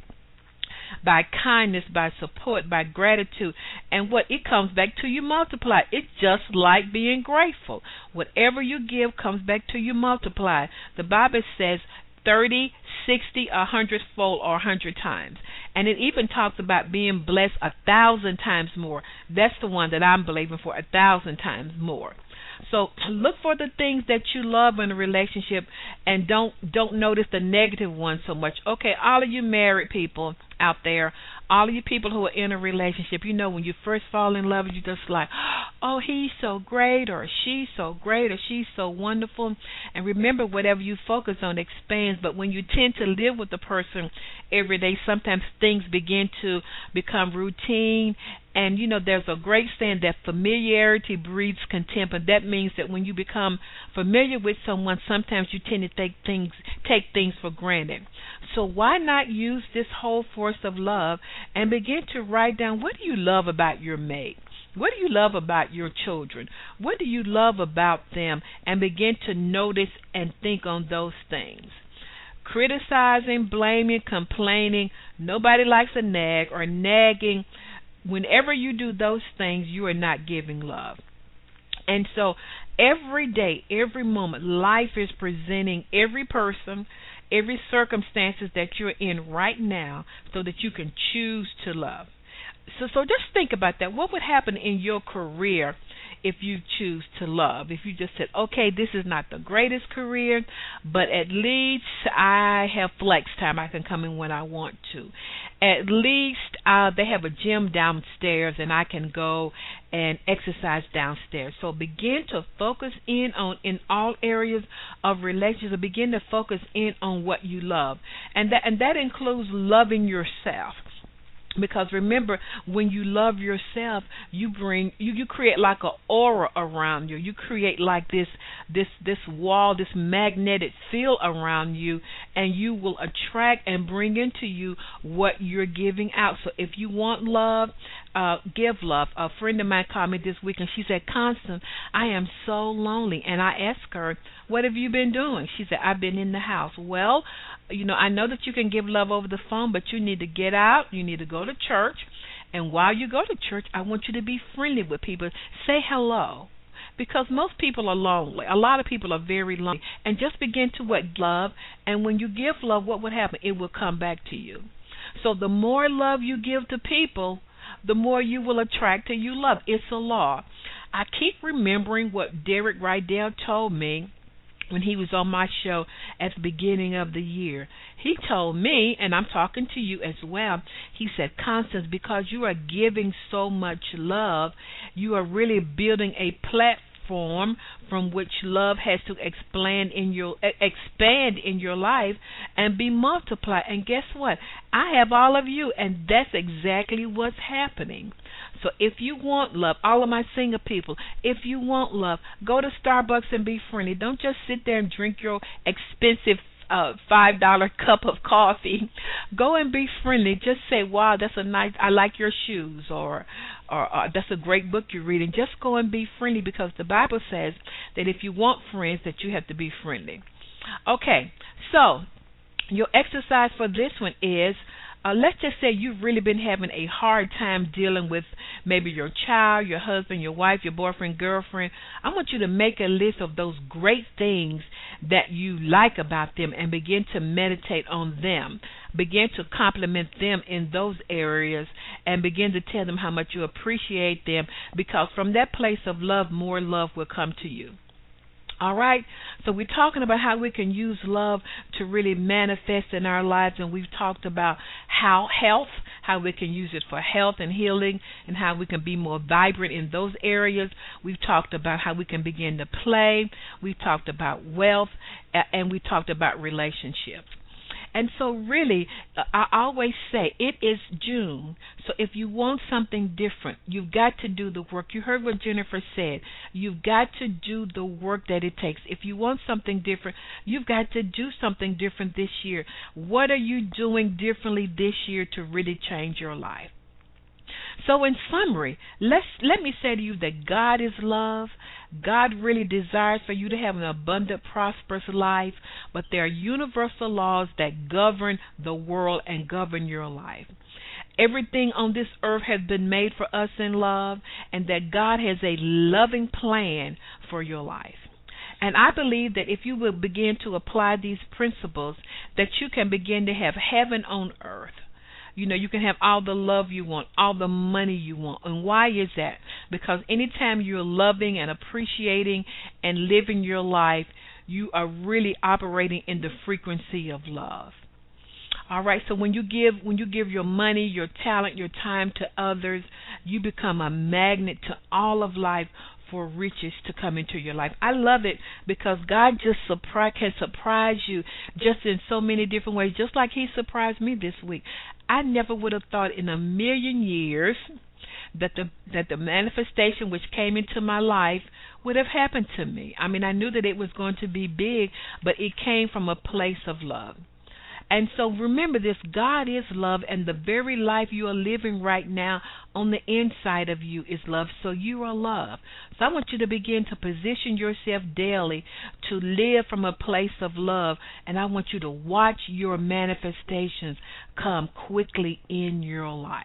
by kindness, by support, by gratitude. And what it comes back to you multiplied. It's just like being grateful. Whatever you give comes back to you multiplied. The Bible says 30, 60, 100-fold, or 100 times. And it even talks about being blessed 1,000 times more. That's the one that I'm believing for, 1,000 times more. So look for the things that you love in a relationship, and don't notice the negative ones so much. Okay, all of you married people out there, all of you people who are in a relationship, you know, when you first fall in love, you're just like, oh, he's so great, or she's so great, or she's so wonderful. And remember, whatever you focus on expands. But when you tend to live with the person every day, sometimes things begin to become routine. And, you know, there's a great saying that familiarity breeds contempt. And that means that when you become familiar with someone, sometimes you tend to take things for granted. So why not use this whole force of love and begin to write down, what do you love about your mate? What do you love about your children? What do you love about them? And begin to notice and think on those things. Criticizing, blaming, complaining, nobody likes a nag, or nagging. Whenever you do those things, you are not giving love. And so every day, every moment, life is presenting every person, every circumstances that you're in right now, so that you can choose to love. So just think about that. What would happen in your career if you choose to love? If you just said, okay, this is not the greatest career, but at least I have flex time. I can come in when I want to. At least they have a gym downstairs and I can go and exercise downstairs. So begin to focus in all areas of relationships. Begin to focus in on what you love. And that includes loving yourself. Because remember, when you love yourself, you create like an aura around you. You create like this wall, this magnetic field around you, and you will attract and bring into you what you're giving out. So if you want love, give love. A friend of mine called me this week, and she said, Constance, I am so lonely. And I asked her, what have you been doing? She said, I've been in the house. Well, you know, I know that you can give love over the phone, but you need to get out. You need to go to church. And while you go to church, I want you to be friendly with people. Say hello. Because most people are lonely. A lot of people are very lonely. And just begin to love. And when you give love, what would happen? It will come back to you. So the more love you give to people, the more you will attract and you love. It's a law. I keep remembering what Derek Rydell told me when he was on my show at the beginning of the year. He told me, and I'm talking to you as well, he said, Constance, because you are giving so much love, you are really building a platform from which love has to expand in your life and be multiplied. And guess what? I have all of you, and that's exactly what's happening. So if you want love, all of my single people, if you want love, go to Starbucks and be friendly. Don't just sit there and drink your expensive $5 cup of coffee. Go and be friendly. Just say, wow, that's I like your shoes, or that's a great book you're reading. Just go and be friendly, because the Bible says that if you want friends, that you have to be friendly. Okay, so your exercise for this one is let's just say you've really been having a hard time dealing with maybe your child, your husband, your wife, your boyfriend, girlfriend. I want you to make a list of those great things that you like about them and begin to meditate on them. Begin to compliment them in those areas and begin to tell them how much you appreciate them, because from that place of love, more love will come to you. All right, so we're talking about how we can use love to really manifest in our lives, and we've talked about how we can use it for health and healing, and how we can be more vibrant in those areas. We've talked about how we can begin to play. We've talked about wealth, and we talked about relationships. And so really, I always say it is June. So if you want something different, you've got to do the work. You heard what Jennifer said. You've got to do the work that it takes. If you want something different, you've got to do something different this year. What are you doing differently this year to really change your life? So in summary, let me say to you that God is love. God really desires for you to have an abundant, prosperous life, but there are universal laws that govern the world and govern your life. Everything on this earth has been made for us in love, and that God has a loving plan for your life. And I believe that if you will begin to apply these principles, that you can begin to have heaven on earth. You know, you can have all the love you want, all the money you want. And why is that? Because anytime you're loving and appreciating and living your life, you are really operating in the frequency of love. All right, so when you give your money, your talent, your time to others, you become a magnet to all of life for riches to come into your life. I love it because God just can surprise you just in so many different ways, just like He surprised me this week. I never would have thought in a million years that the manifestation which came into my life would have happened to me. I mean, I knew that it was going to be big, but it came from a place of love. And so remember this, God is love, and the very life you are living right now on the inside of you is love, so you are love. So I want you to begin to position yourself daily to live from a place of love, and I want you to watch your manifestations come quickly in your life.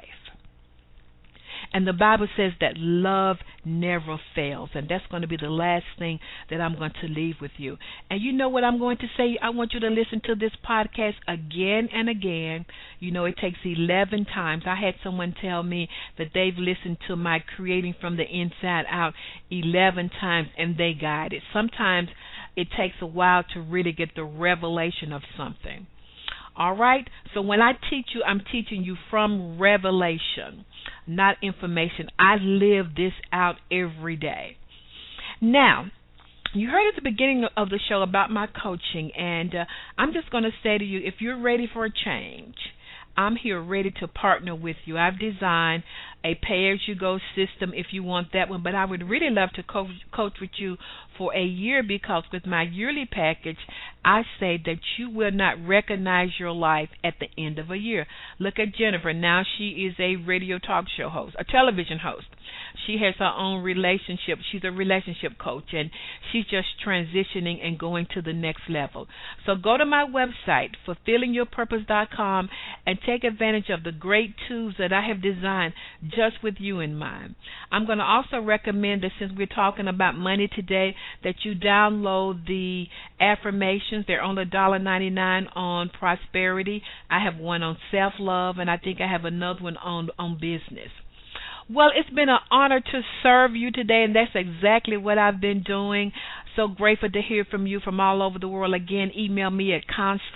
And the Bible says that love never fails. And that's going to be the last thing that I'm going to leave with you. And you know what I'm going to say? I want you to listen to this podcast again and again. You know, it takes 11 times. I had someone tell me that they've listened to my Creating from the Inside Out 11 times, and they got it. Sometimes it takes a while to really get the revelation of something. All right? So when I teach you, I'm teaching you from revelation, not information. I live this out every day. Now, you heard at the beginning of the show about my coaching, and I'm just going to say to you, if you're ready for a change, I'm here ready to partner with you. I've designed a pay-as-you-go system if you want that one, but I would really love to coach with you for a year, because with my yearly package, I say that you will not recognize your life at the end of a year. Look at Jennifer. Now she is a radio talk show host, a television host. She has her own relationship. She's a relationship coach, and she's just transitioning and going to the next level. So go to my website, fulfillingyourpurpose.com, and take advantage of the great tools that I have designed just with you in mind. I'm going to also recommend that, since we're talking about money today, that you download the affirmations. They're only $1.99 on prosperity. I have one on self-love, and I think I have another one on business. Well, it's been an honor to serve you today, and that's exactly what I've been doing. So grateful to hear from you from all over the world. Again, email me at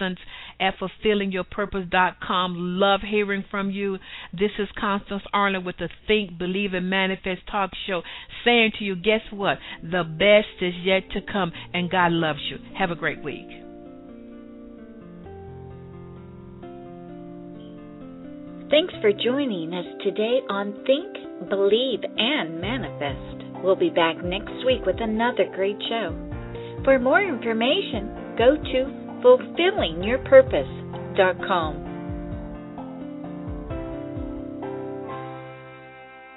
Constance@fulfillingyourpurpose.com. Love hearing from you. This is Constance Arnold with the Think, Believe, and Manifest Talk Show, saying to you, guess what? The best is yet to come, and God loves you. Have a great week. Thanks for joining us today on Think, Believe, and Manifest. We'll be back next week with another great show. For more information, go to fulfillingyourpurpose.com.